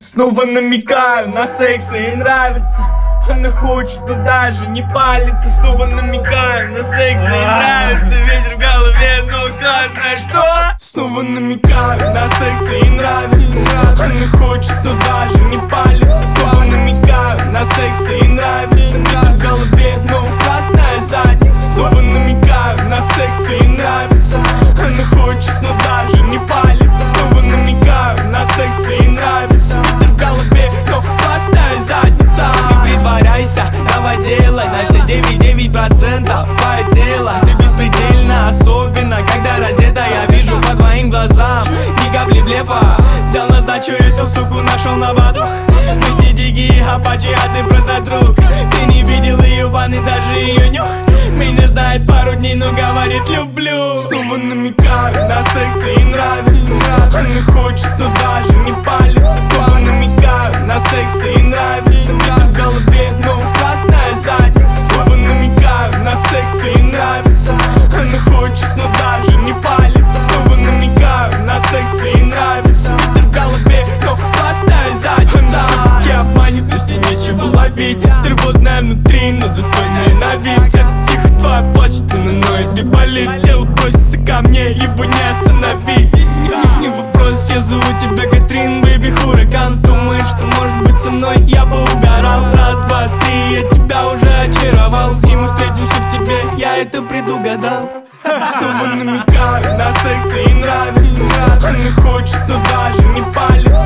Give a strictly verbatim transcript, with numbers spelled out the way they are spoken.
Снова намекаю на секс, ей нравится. Она хочет, но даже не палится. Снова намекаю на секс, ей нравится. Ветер в голове, ну классно, что? Снова намекаю на секс, ей нравится. Она хочет, но даже не палится. Снова намекаю на секс, ей нравится. Ветер в голове, ну классная задница. Снова намекаю на секс, ей нравится. Она хочет, но даже не палится. Снова намекаю на секс, ей нравится. Ветер в голове, но классная задница. Не притворяйся, давай делай на все девять девять процентов. Твое тело, ты беспредельно, особенно когда раздета. Я вижу по твоим глазам ни капли блефа. Взял на сдачу эту суку, нашел на баду. Мы с ней дикие апачи, а ты просто друг. Ты не видел ее в ванной, даже ее нюх. Меня знает пару дней, но говорит люблю. Снова намекаю на секс, ей нравится. Она хочет, но даже не палится. Снова намекаю на секс, ей нравится. Ветер в голове, но классная задница. Снова намекаю на секс, ей нравится. Она хочет, но даже не палится. Снова намекаю на секс, ей нравится. Ветер в голове, но классная задница. Она все-таки обманет, но с ней нечего ловить. Стервозная внутри, но достойная на вид. Сердце тихо, твоя плачет, она ноет и болит. Тело бросится ко мне, его не остановить. Не вопрос, я зову тебя Катрин, бэйби, хураган. Думаешь, что может быть со мной, я бы угорал. Раз, два, три, я тебя уже очаровал. И мы встретимся в тебе, я это предугадал. Снова намекаю на секс, ей нравится. Она хочет, но даже не палится.